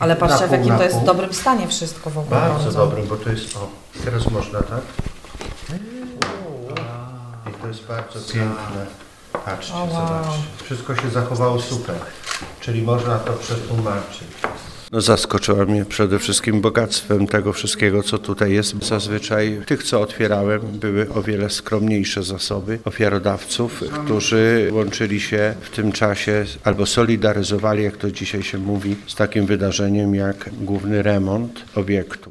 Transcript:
Ale patrzcie, w jakim na to jest pół. dobrym stanie wszystko w ogóle. Bardzo dobrym, bo to jest, teraz można, tak? I to jest bardzo piękne. Patrzcie, O, wow. zobaczcie. Wszystko się zachowało super, czyli można to przetłumaczyć. No zaskoczyła mnie przede wszystkim bogactwem tego wszystkiego, co tutaj jest. Zazwyczaj tych, co otwierałem, były o wiele skromniejsze zasoby ofiarodawców, którzy łączyli się w tym czasie albo solidaryzowali, jak to dzisiaj się mówi, z takim wydarzeniem jak główny remont obiektu.